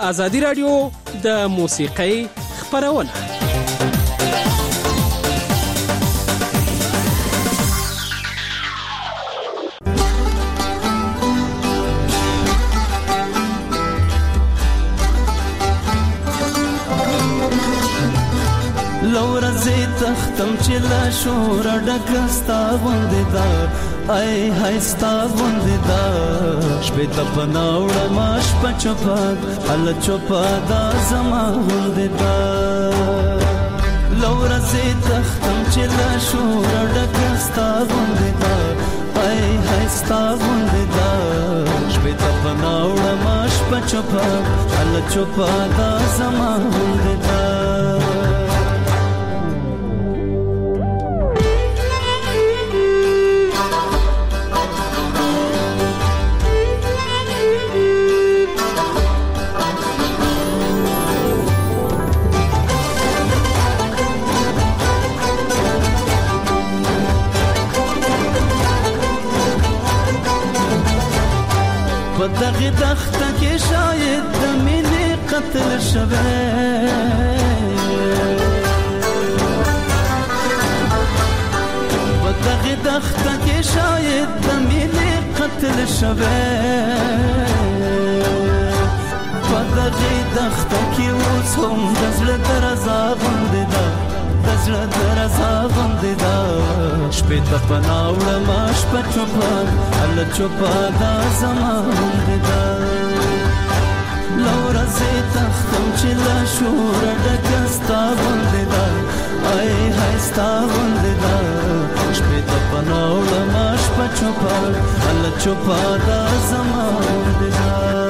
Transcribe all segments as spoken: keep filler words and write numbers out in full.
ازادي رادیو د موسیقۍ خبرونه. لورزی تختم چې لا شور ډکستا غوندې دا ای هايستا غوندې دا شپې ته پناوړه ماش پچپاد ال چوپاد زما غوندې دا لورزی تختم چې لا شور ډکستا غوندې دا ای هايستا غوندې دا شپې ته پناوړه ماش پچپاد ال چوپاد زما غوندې دا دغه دخته کې شاید د مینې قتل شوه په دغه دخته کې شاید د مینې قتل شوه په دغه دخته کې اوس هم د زړه درزا غوندې ده د زړه درزا غوندې ده شپې ته پناوړه ماش په چوپان ال چوپادا زما غوندې ده لورزی تختم چې لا شور ډکه ستا غوندې ده ای هاي ستا غوندې ده شپې ته پناوړه ماش په چوپان ال چوپادا زما غوندې ده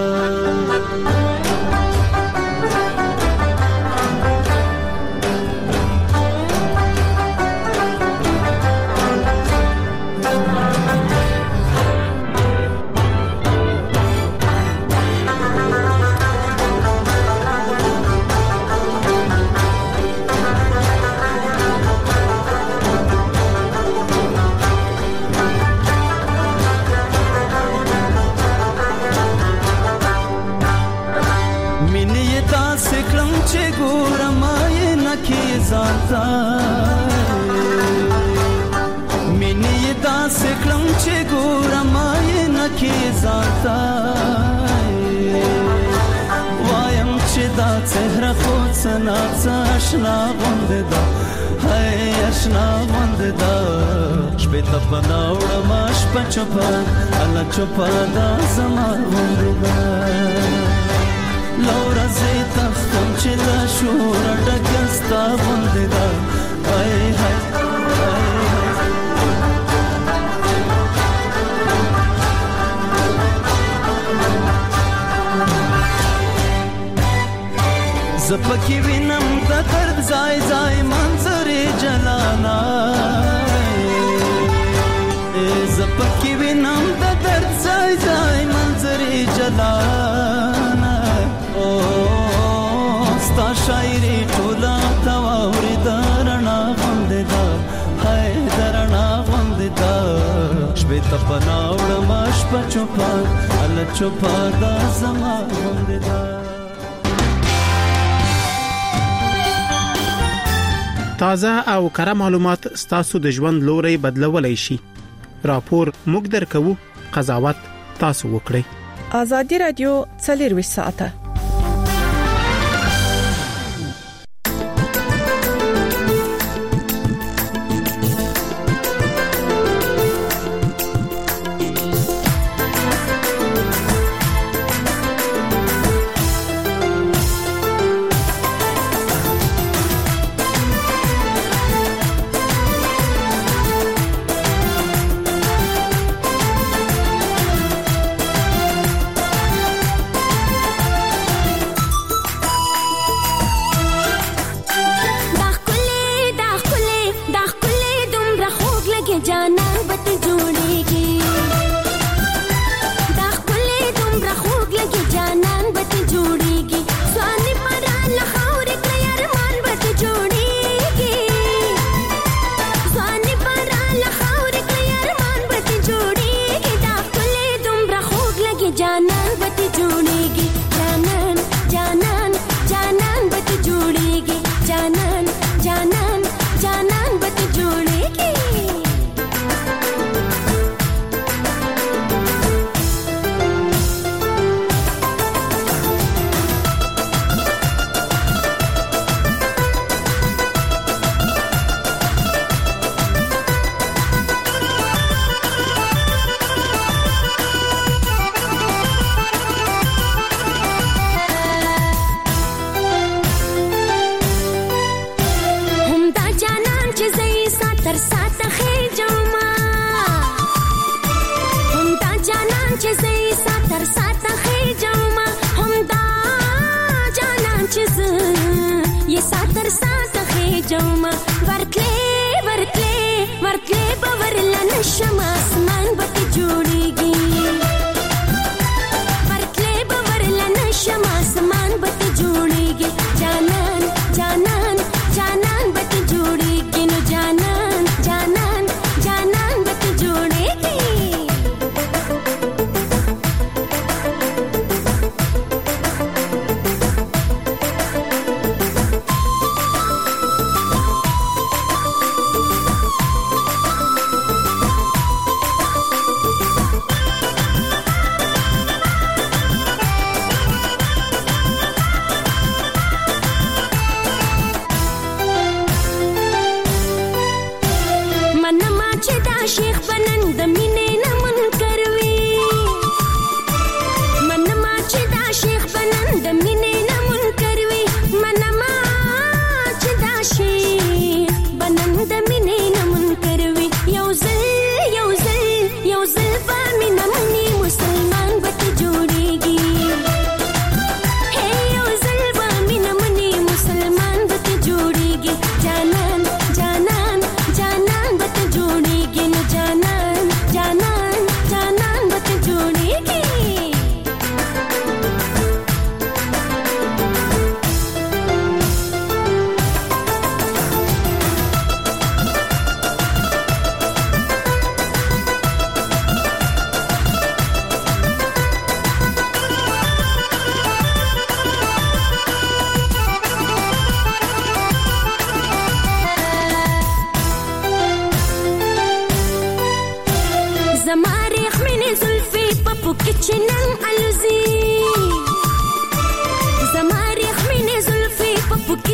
مینې داسې کړم چې ګورم یې نکې ځانته وایم چې دا څهره خو څه ناڅه اشنا غوندې ده هی اشنا غوندې ده شپې ته پناوړه ماش په چوپان الله چوپه دا زما غوندې ده لورزی تختم چې لا شور ډکه ستا غوندې ده ای هاي زپکی وینم د درد ځای ځای منظرې جلانا زپکی وینم د درد ځای ځای منظرې جلانا او ستا شاعري ټوله تواوري درنا غوندې ده هاي درنا غوندې ده شپې ته پناوړه ماش په چوپان ال چوپا دا زما غوندې ده تازه او کره معلومات ستاسو د ژوند لوري بدلولای شي. راپور موږ درکو، قضاوت تاسو وکړئ. ازادي رادیو څلور ساعته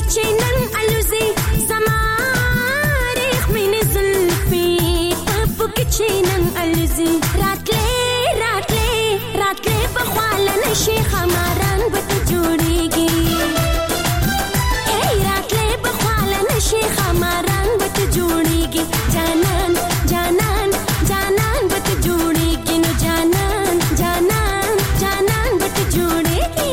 چینن الوزي زماريخ من زلفي طبو كچینن الوزي راتلي راتلي راتلي بخواله نشي خماران بت جوړيږي اي راتلي بخواله نشي خماران بت جوړيږي جانان جانان جانان بت جوړيږي نو جانان جانان جانان بت جوړيږي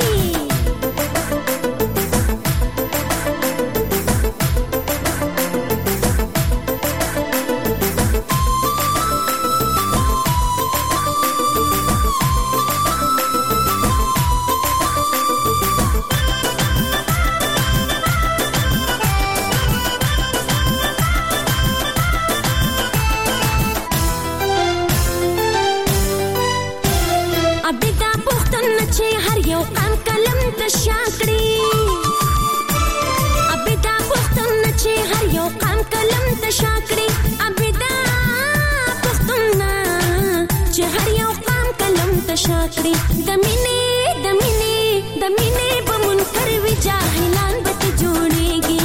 شاکری دمینه دمینه دمینه بمنکر وی جاهلان بت جوړيږي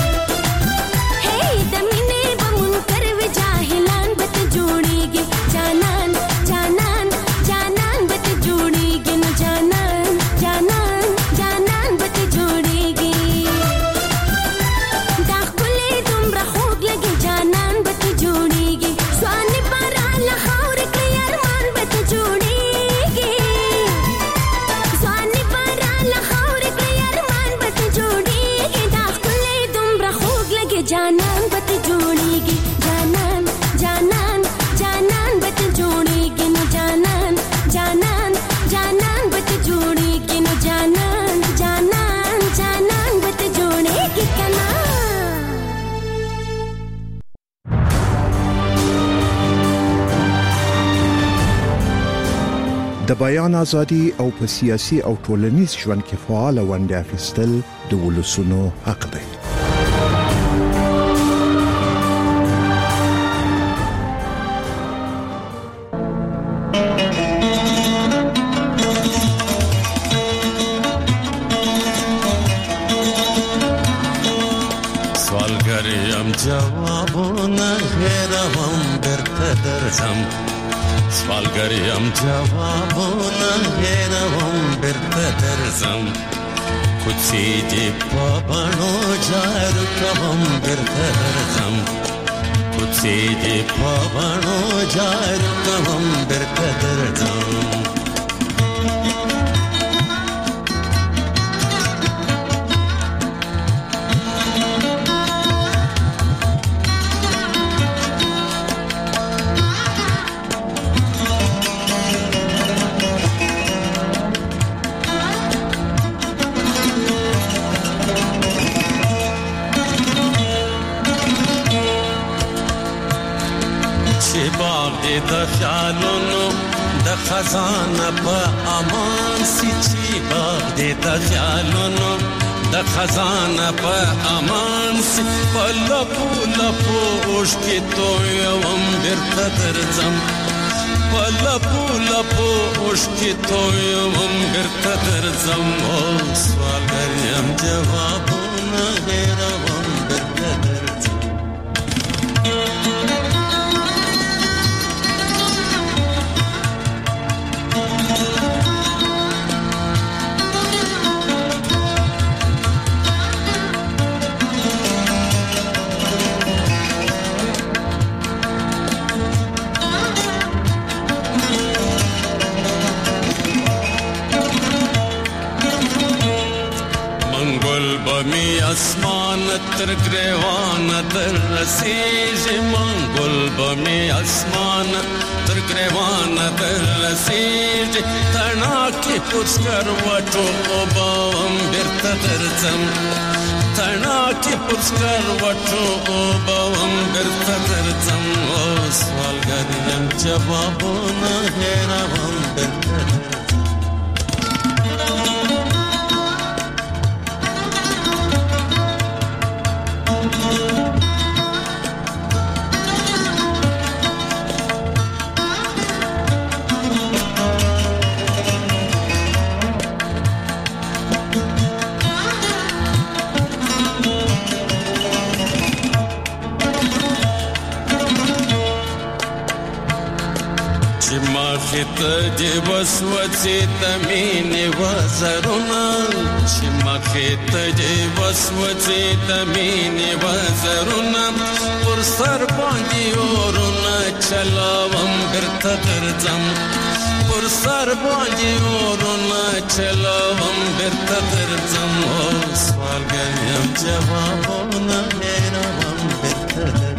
هي دمینه بمنکر وی جاهلان بت جوړيږي جانان جانان جانان بت جوړيږي نو جانان جانان جانان بت جوړيږي دا خپلې دومره خوږ لګي جانان بت جوړيږي سوان بارا لخور کې ارمان بت جوړيږي جانان بت جوړيږي جانان جانان جانان بت جوړيږي نو جانان جانان جانان بت جوړيږي نو جانان جانان جانان بت جوړيږي کنا د بیان ازادي او په سیاسي او ټولنیز ژوند کې فعال ونډه اخیستل د ولسونو حق دی. جوابونه هېروم درته درځم سوالګریم جوابونه هېروم درته درځم کوڅې دې په بڼو جارو کوم درته درځم کوڅې دې په بڼو جارو کوم درته درځم د خیالونو د خزانه په امان سي چې باغ دې د خیالونو د خزانه په امان سي په لپو لپو اوښکې تویوم بیرته درځم په لپو لپو اوښکې تویوم بیرته درځم او سوالګر یم جوابونه هېروم بیرته درځم بمی اسمان تر گریوان در رسیج منگل بمی اسمان تر گریوان در رسیج تناکی پوچکر وٹو اوباوم بیرته درځم تناکی پوچکر وٹو اوباوم بیرته درځم او سوالګر یم جوابونه هېروم بیرته درځم مخت دی وسوسه تمینه وزرونه چې مخت دی وسوسه تمینه وزرونه پر سر باندې اورونه چلاوم برته درځم پر سر باندې اورونه چلاوم برته درځم او سوالګر یم جوابونه هېروم برته درځم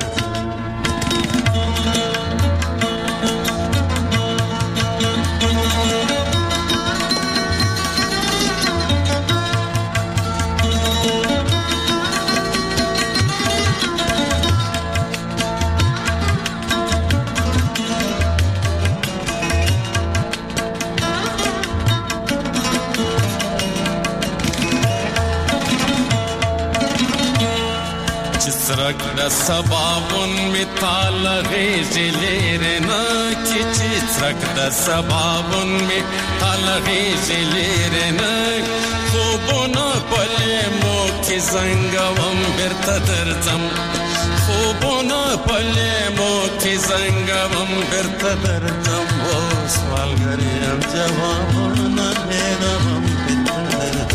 سرک د سبابون می تال غیزی لیرنا کی چی سرک د سبابون می تال غیزی لیرنا خوبونا پلی مو کی زنگوم برتا درزم خوبونا پلی مو کی زنگوم برتا درزم او سوال گریم جوابونا میروم برتا درزم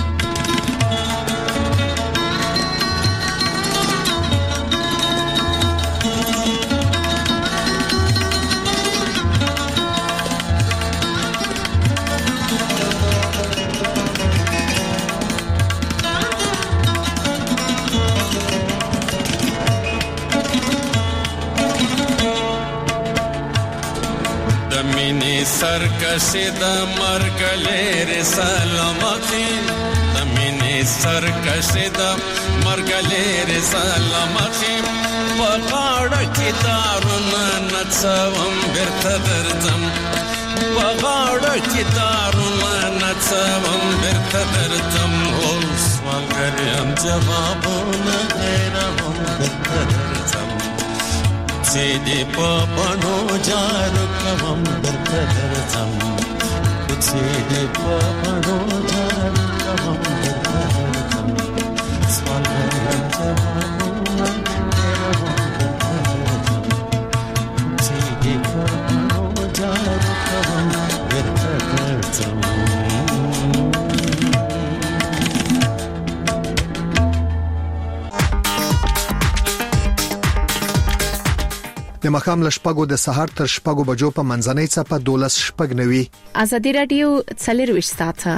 سرکشی دا مرگ لیر سلامتی دمینی سرکشی دا مرگ لیر سلامتی وغاڑا کی دارونا نتساوم برتا درزم وغاڑا کی دارونا نتساوم برتا درزم او سوالگریم جوابونا غیرهم برتا درزم سیدی پاپانو جارو کوم درته درځم سیدی پاپانو جارو کوم درته درځم سوال غرم جوابونه هېروم درته درځم سیدی پاپانو جارو کوم درته درځم د مخام لشپګو د سحر تر شپګو بجو په منځنۍ چپه دولس شپګ نوي ازادي رادیو څلرويش ساعته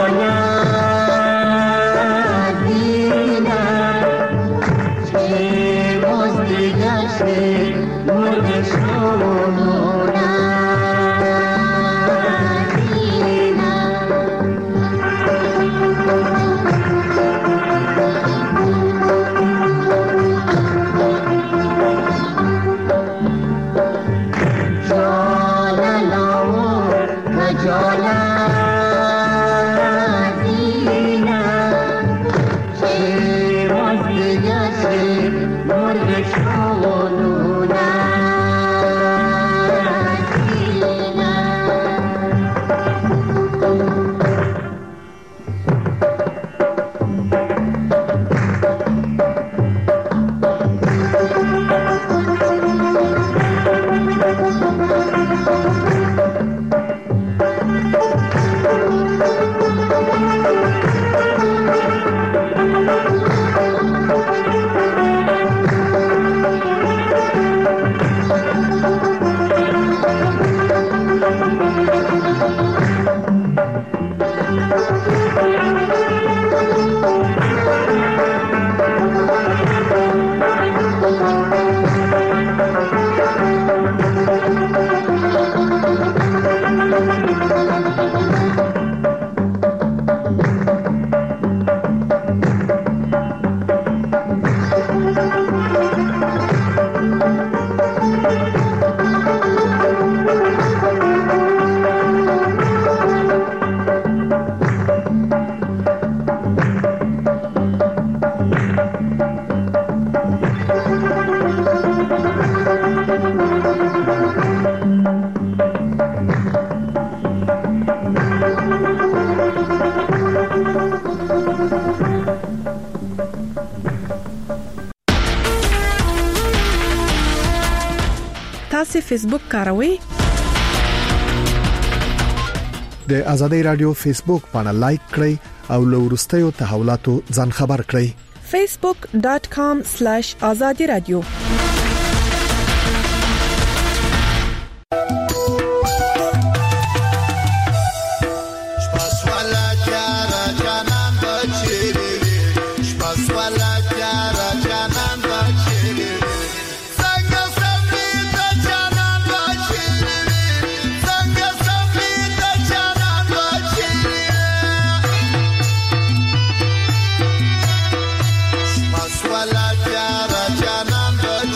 تاسو فیسبوک کاروئ؟ د آزادۍ رادیو فیسبوک باندې لایک کړئ او له ورستیو تحولاتو ځان خبر کړئ. facebook dot com slash azadi radio Swala jara janam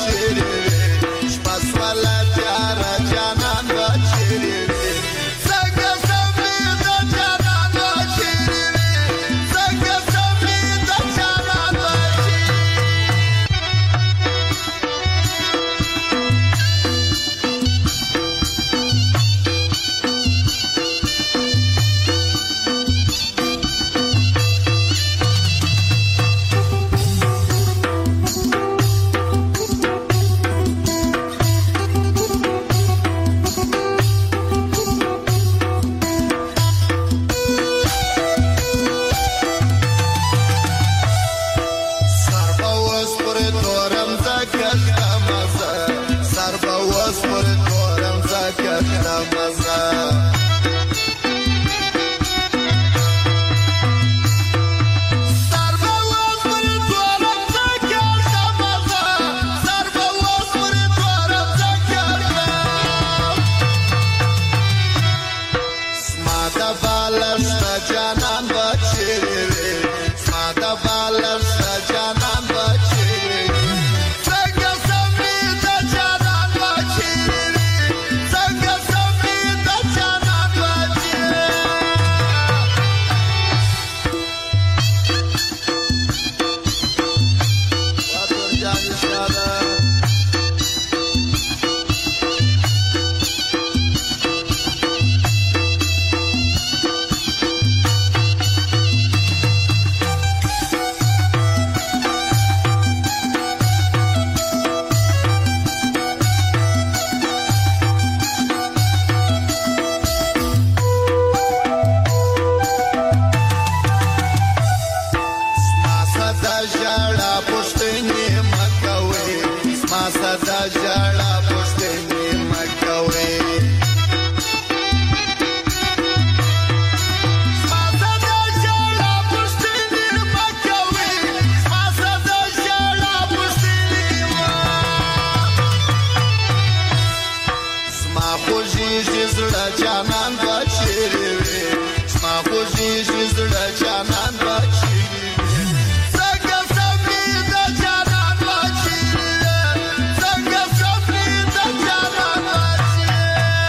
جانان بچری ما خوشی زړه جانان بچری څنګه سمې د جانان بچری څنګه سمې د جانان بچری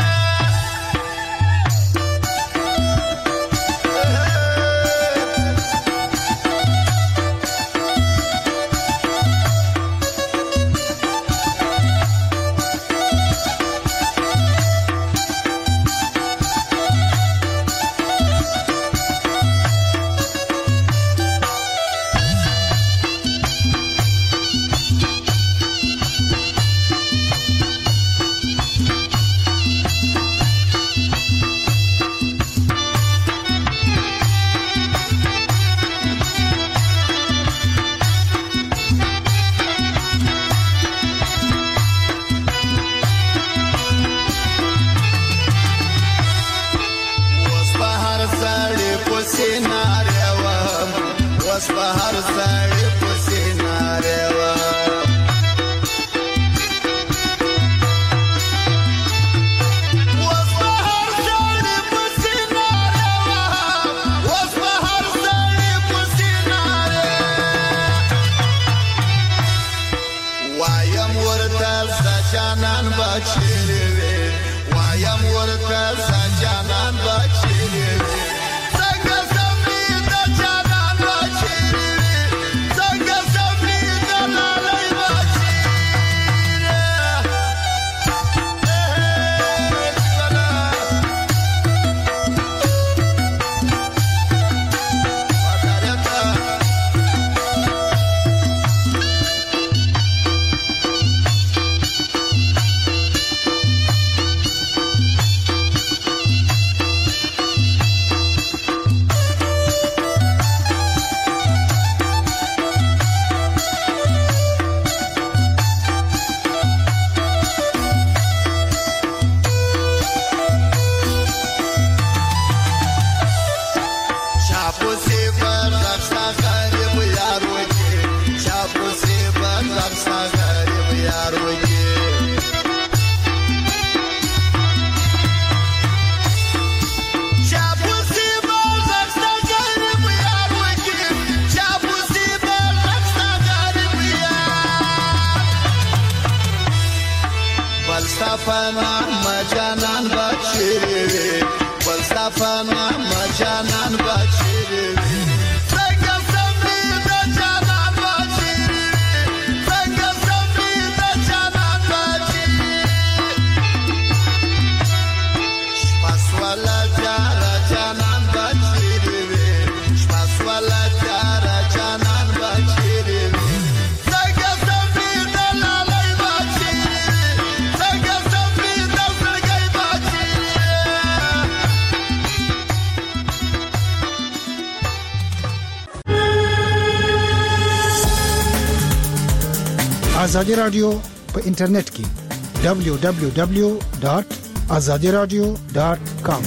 آزادی رادیو په انټرنیټ کې دبلیو دبلیو دبلیو ډاټ آزادي رادیو ډاټ کام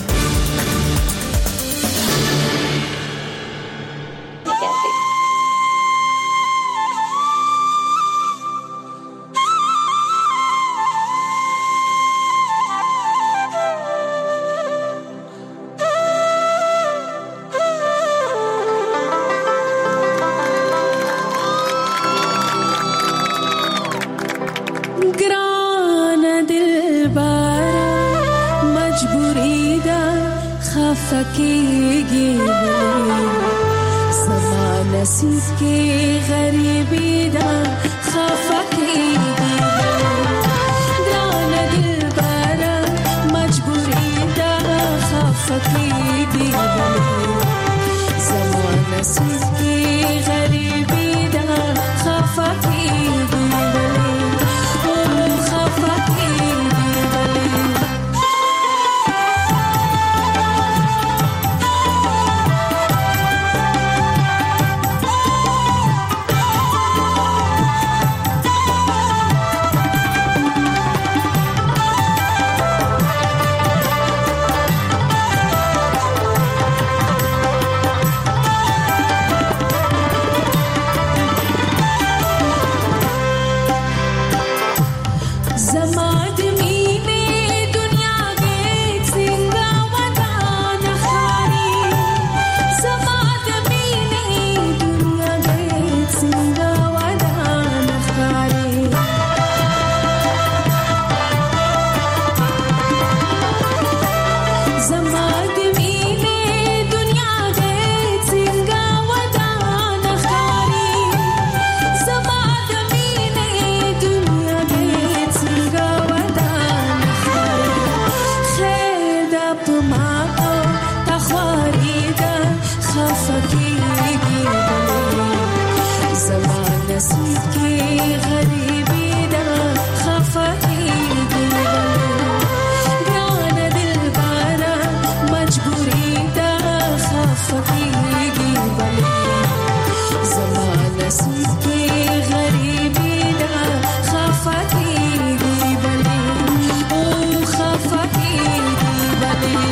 خفقېږي بلې زما نصیب کې غریبي ده خفقېږي بلې ګرانه دلبره مجبوري ده خفقېږي بلې زما نصیب کې غریبي ده خفقېږي بلې او خفقېږي بلې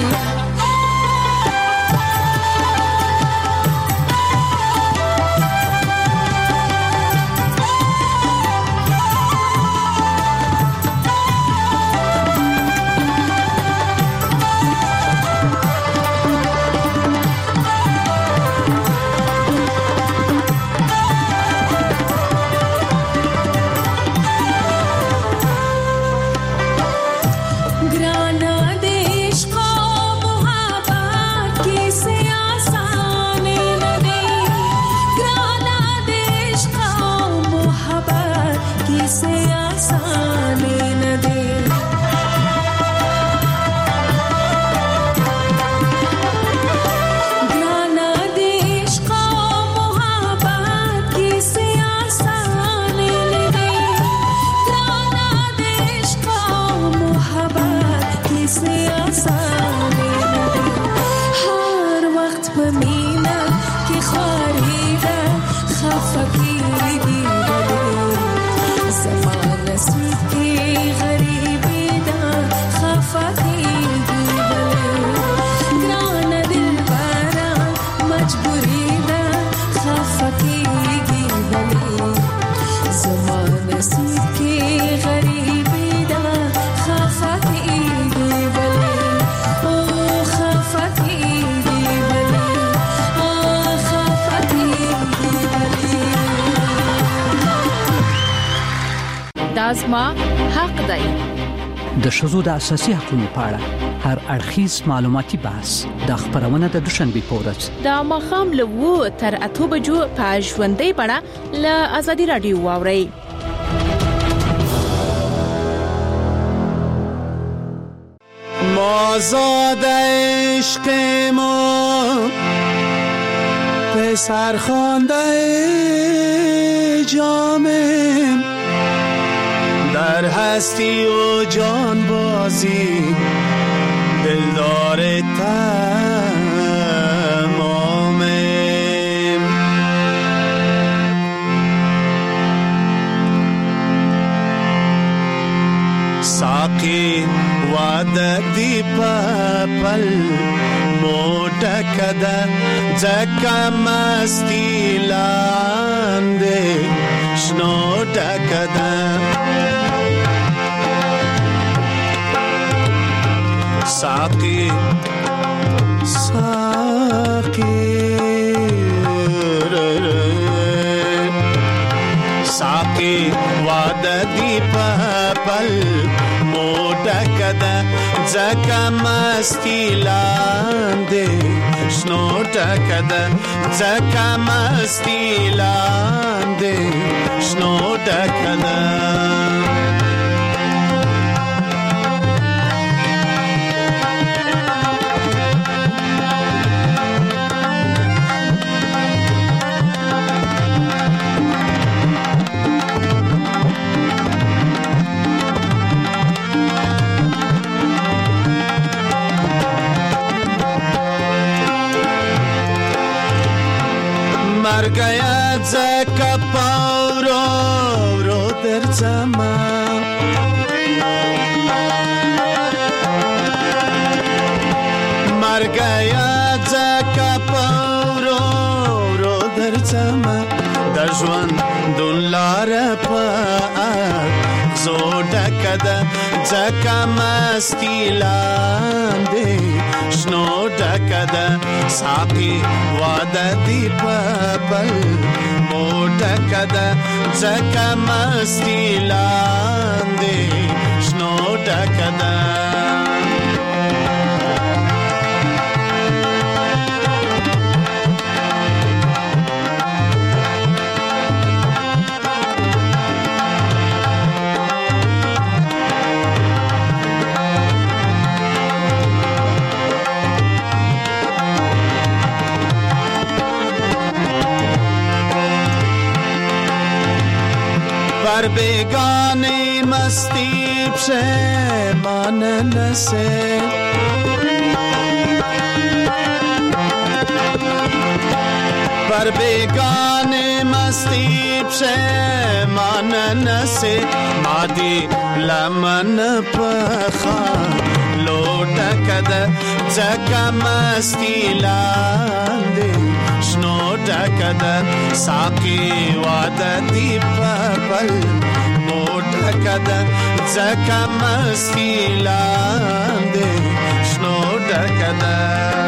دازما حق دی. د ښځو د اساسي حقوقو په اړه هر اړخیز معلوماتي بحث د خبرونه د دوشنبه په ورځ د مخام له وو تر اته بجو په ژوندۍ بڼه له ازادي رادیو واوري. مازاد عشق ما پسر خوانده جامم در هستی و جان بازی دلدار تمامم ساقی وعده دی پل موٹا کده زکا مستی لانده شنو ٹکده ساقی ساقی ساقی وعده دی پل موٹا کده زکا مستی لانده شنو ٹکده زکا مستی لانده شنو ٹکده مرگیا زکا پاورو رو در زمان مرگیا زکا پاورو رو در زمان در جوان دون لار پا زوڑا کده زکا مستی لانده شنو ڈکده ساقی وعده دی پل موٹا کده زکا مستی لانده شنو ڈکده بر بیگانه مستی پشیمان نسی بر بیگانه مستی پشیمان نسی مادی لمن پخان لوٹا کده زکا مستی لانده شنو ډکده ساقي واده دی پپل موټه کده زکا مستی لانده شنو ډکده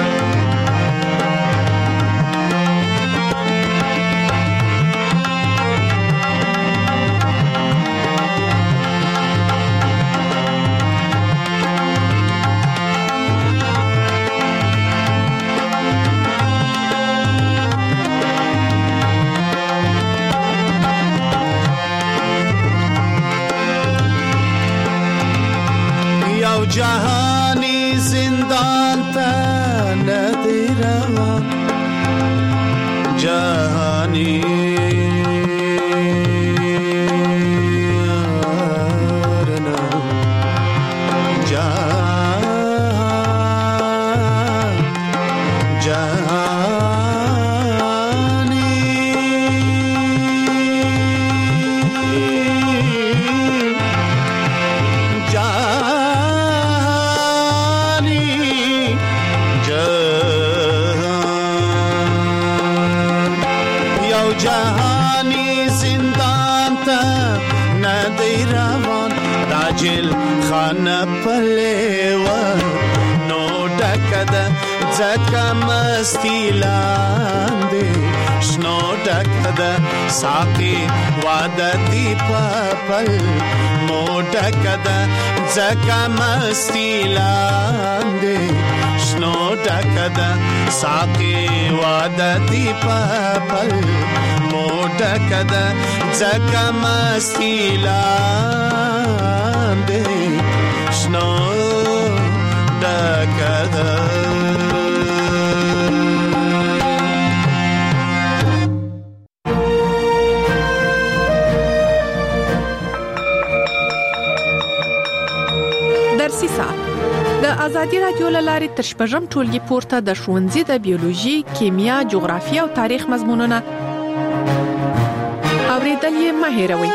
جهانی زندان تا ندی روان جهانی زکا مستی لانده شنو ډکده ساقي واده دی پپل مو ډکده زکا مستی لانده شنو ډکده ساقي واده دی پپل مو ډکده زکا مستی لانده شنو ډکده د ازادي رادیو لارې تر شپږم ټولګي پورته د ښوونځي د بیولوژي، کیمیا، جغرافیه او تاریخ مضمونونه اوریدل یې مه هېروئ.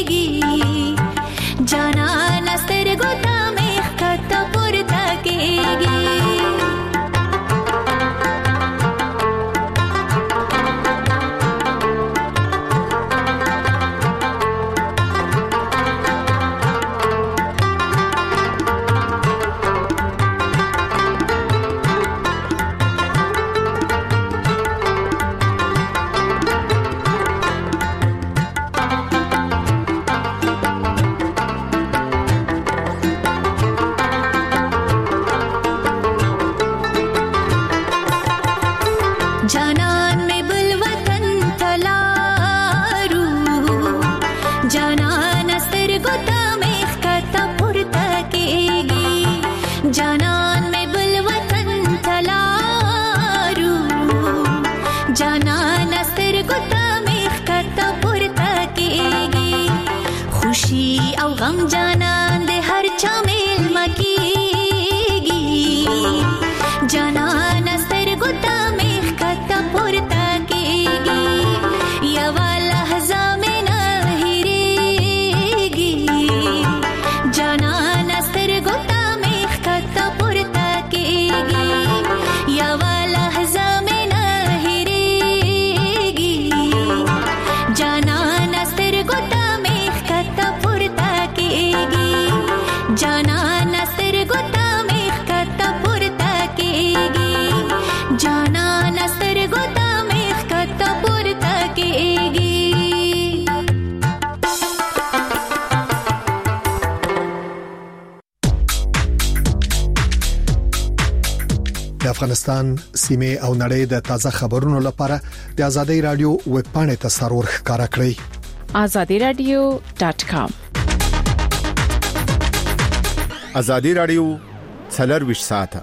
जाना नस्तर गोता में खत पुरता के سترګو ته مې ښکته پورته کېږي جانان مې بل وطن ته لاړو جانان سترګو ته مې ښکته پورته کېږي خوشي او غم جانان د هر چا میلمه کېږي جانان سترګو ته مې ښکته پورته کېږي یوه لحظه مې نه هېرېږي جانان سترګو ته مې ښکته پورته کېږي یوه لحظه مې نه هېرېږي جانان سترګو ته مې ښکته پورته کېږي جانان سترګو ته مې ښکته پورته کېږي جانان سترګو ته مې ښکته پورته کېږي د افغانستان سیمه او نړۍ د تازه خبرونو لپاره د آزادۍ رادیو ویب پاڼې ته سرور ښکارا کړئ azadi radio dot com آزادۍ رادیو څلور ساعته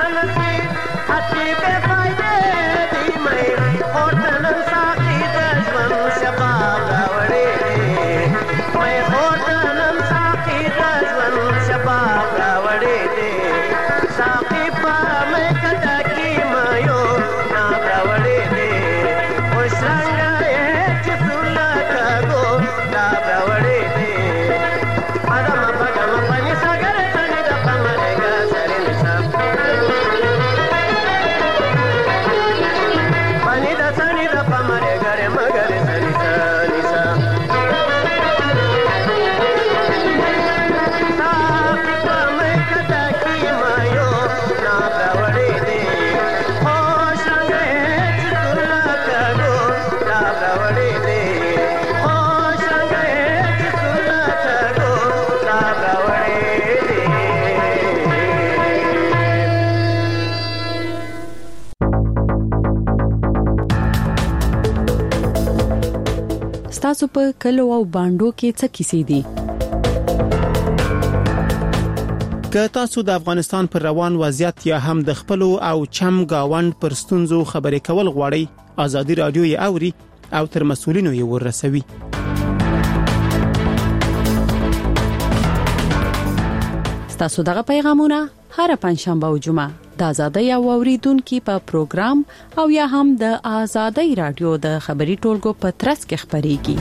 تاسو په کلو او باندو کې څه کیسې دي؟ که تاسو د افغانستان پر روان وضعیت یا هم د خپل او چم گاوند پر ستونزو خبرې کول غواړئ، آزادي رادیو یې اوري او تر مسؤلینو یې ورسوي. تاسو دغه پیغامونه هر پنځشنبه او جمعه د آزادۍ او اوریدونکو په پروګرام او یا هم د آزادۍ رادیو د خبري ټولګو په ترڅ کې خبريږي.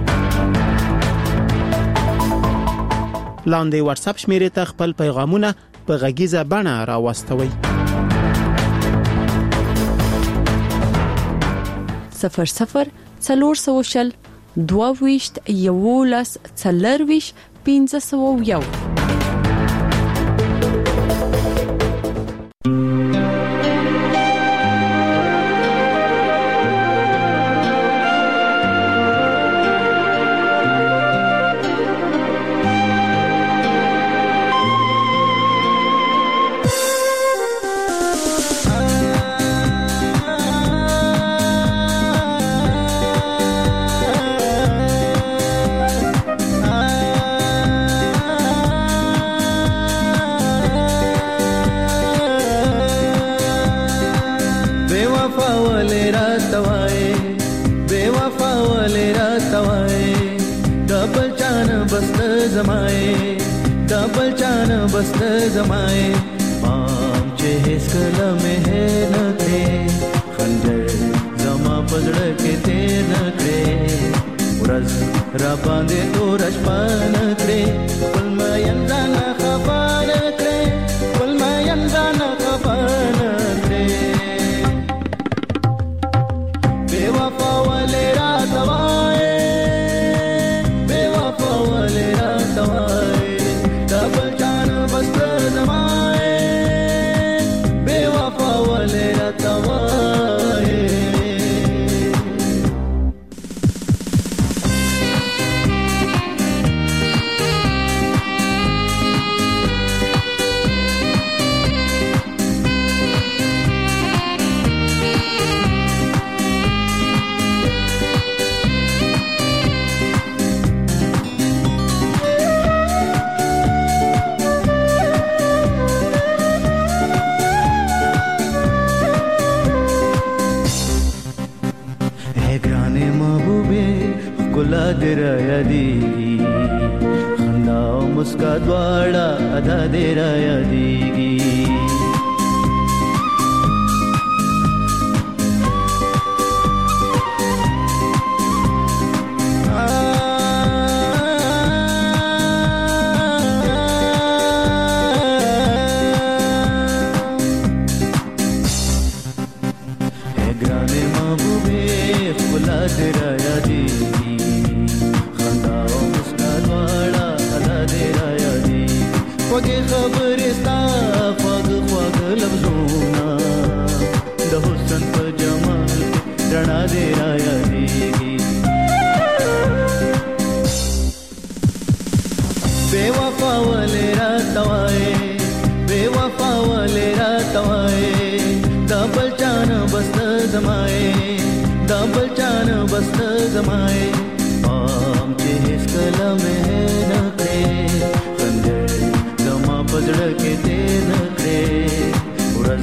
لاندې واتس اپ شمیرې ته خپل پیغامونه په غږیزه بڼه راوستوي. صفر صفر څلور سوشل دوه ویشت یولس څلرویشت پنځه سوه یو.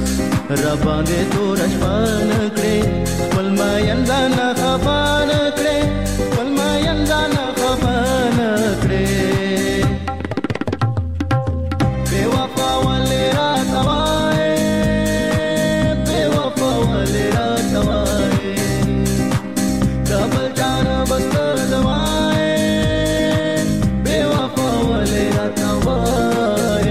را باندې تور شپان کړې خپل ما یندان خفان کړې خپل ما یندان خفان کړې بے وفا ولې را توای بے وفا ولې را توای دبل جان بس دوای بے وفا ولې را توای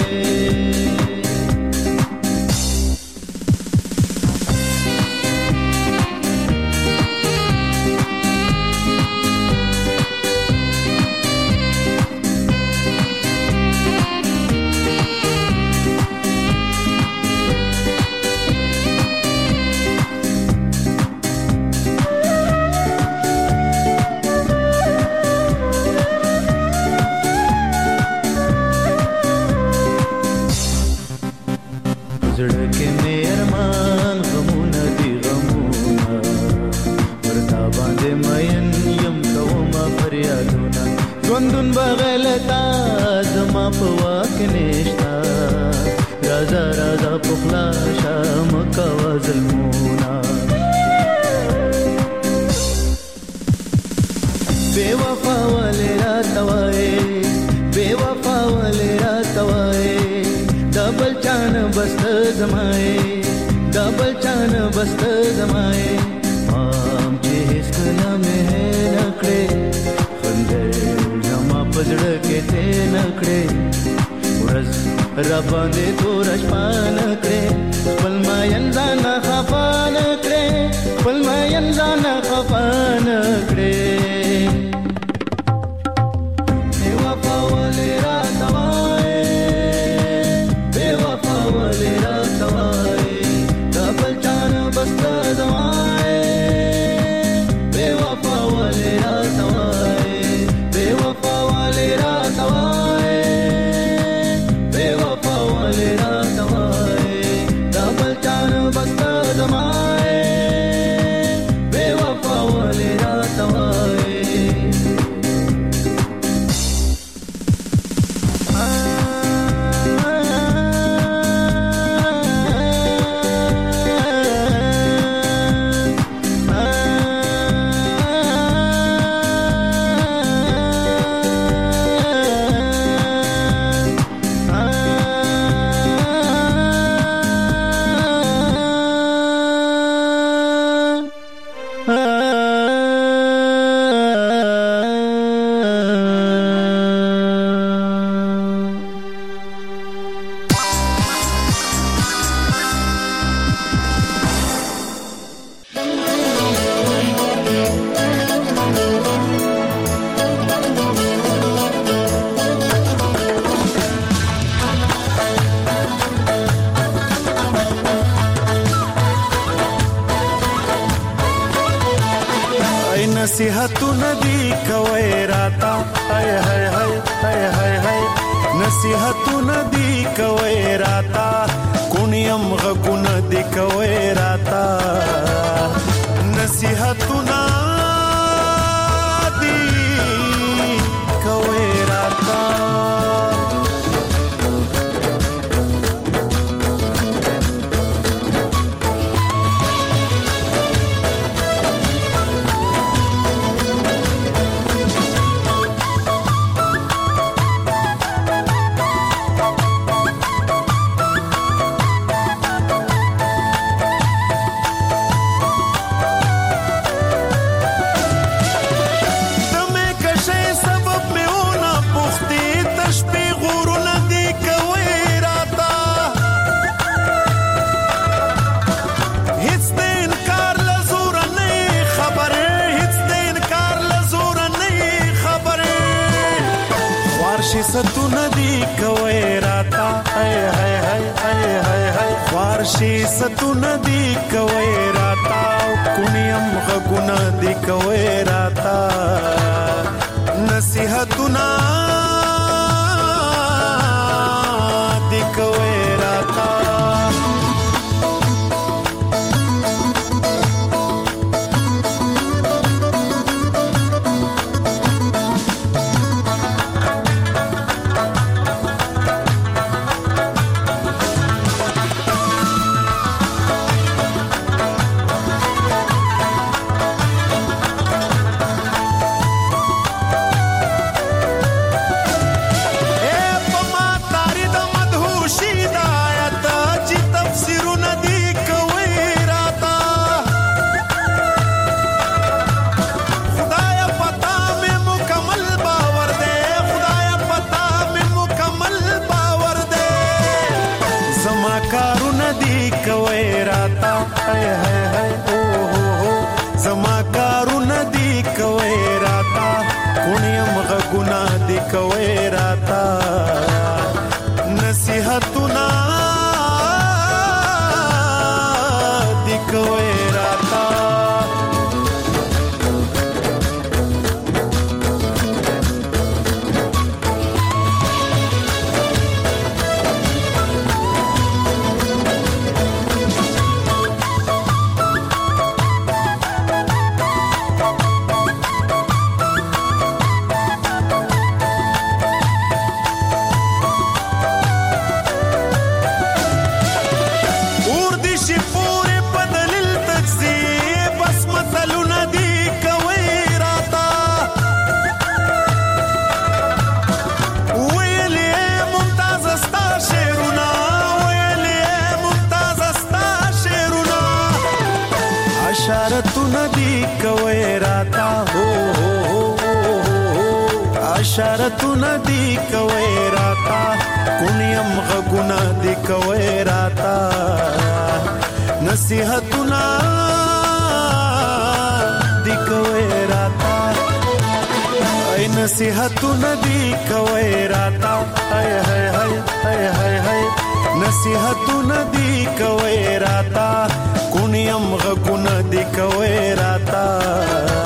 ژوندون بغلتا زما په واک نشتا رازا رازا پخلا شام کوا ظلمونا بے وفا ولی را توائے بے وفا ولی را توائے دبل چان بست زمائے دبل چان بست زمائے مام چه هیڅ کله مې نکړې پزړه کې ته نکړې ورځ را باندې تور شپان کړې خپل ما یندان خفان کړې خپل ما یندان خفان کړې بے وفا ولې را توای بے وفا ولې را توای دبل چان بس دوای بے وفا ولې را توای بے وفا ولې را توای بے وفا ولې را توای دبل چان بس دوای بے وفا ولې را توای نصیحتونه دی کوي راتا هاي هاي هاي هاي هاي هاي نصیحتونه دی کوي راتا کونیم غونه دی کوي راتا نصیحتونه دی کوي راتا ستونه دی کوي راتا هاي هاي هاي هاي هاي هاي فارشي ستونه دی کوي راتا کونیم غونه دی کوي راتا نصیحتونه دی کوي راتا زما کارونه دی کوي راتا هاي هاي هاي او هو هو زما کارونه دی کوي راتا کونیم غګونه دی کوي راتا نصیحتونه دی کوي راتا اشارتونه دی کوي راتا کونیم غګونه دی کوي راتا نصیحتونه دی کوي راتا ای نصیحتونه دی کوي راتا هاي هاي هاي هاي هاي هاي نصیحتونه دی کوي راتا کونیم غګونه دی کوي راتا